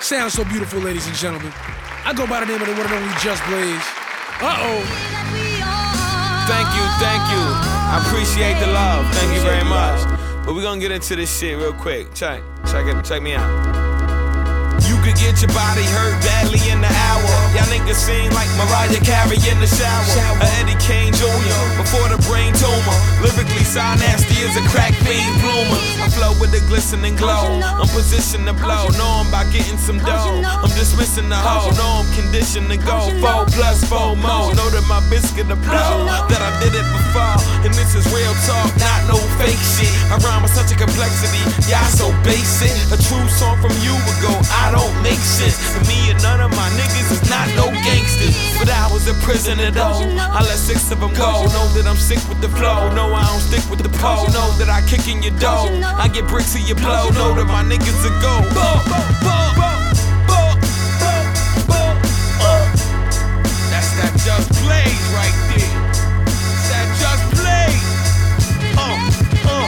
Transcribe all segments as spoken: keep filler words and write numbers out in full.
Sounds so beautiful, ladies and gentlemen. I go by the name of the one and only Just Blaze. Uh-oh. Thank you, thank you. I appreciate the love. Thank you very much. But we're gonna get into this shit real quick. Check, check it, check me out. You could get your body hurt badly in the hour. Y'all niggas seem like Mariah Carey in the shower. A Eddie Kane Junior before the brain tumor. Lyrically, sound nasty as a crack fiend bloomer. I flow with a glistening glow. I'm positioned to blow. Know I'm about getting some dough. I'm dismissing the hoe. Know I'm conditioned to go. Four plus four more. Know that my biscuit a blow. That I did it before. And this is real talk, not no fake shit. I rhyme with such a complexity. Y'all so basic. A true song from you would go, I don't make sense. To me and none of my niggas is not no gangsters. But I was a prisoner though. I let six of them go. Know that I'm sick with the flow. Know I don't stick with the pole. Know that I kick in your dough. I get bricks in your blow. Know that my niggas are go. Buh, buh, buh, buh, buh, buh, uh. That's that Just Blaze right there. That's that Just Blaze. Uh, uh.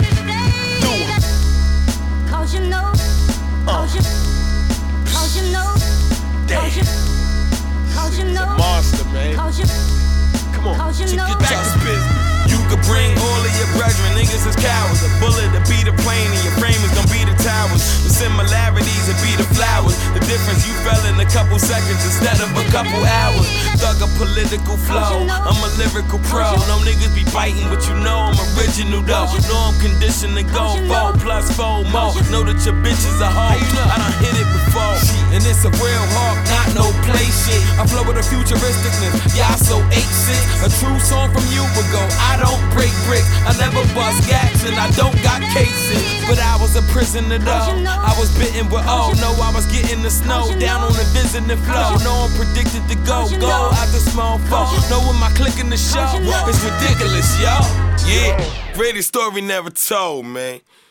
Do it. Cause you know. Cause you Cause you know, cause you, cause you know, monster, man. Cause you, come on, cause you know, get back to business. You could bring all of your brethren, niggas is cowards. A bullet to beat a plane and your frame is gonna be the towers. The similarities would be the flowers. The difference you fell in a couple seconds instead of a couple hours. Thug a political flow, I'm a lyrical pro. No niggas be biting, but you know I'm original though. Know I'm conditioned to go four plus four more. Know that your bitch is a hoe, I done hit it before. And it's a real hawk, not no play shit. I flow with a futuristicness, y'all so eight six. A true song from you would go, I don't break bricks, I never bust gaps, and I don't got cases. But I was a prisoner though, I was bitten with oh, no, I was getting the snow down on the visiting flow. Know I'm predicted to go, go out the small fall. Know when my click in the show, it's ridiculous, yo. Yeah, greatest story never told, man.